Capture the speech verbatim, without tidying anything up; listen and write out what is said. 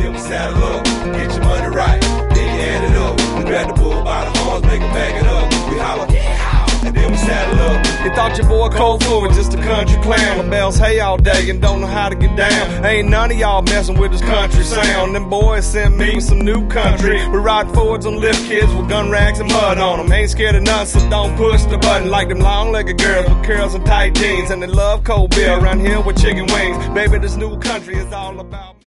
then we saddle up, get your money right, then you add it up. We grab the bull by the horns, make them bag it up. We holler, yeehaw, and then we saddle up. You thought your boy Cold Foot was just a country clown. My bells hey all day and don't know how to get down. Ain't none of y'all messing with this country sound. Them boys sent me with some new country. We ride Fords on lift kids with gun rags and mud on them. Ain't scared of nothing, so don't push the button. Like them long-legged girls with curls and tight jeans. And they love cold beer around here with chicken wings. Baby, this new country is all about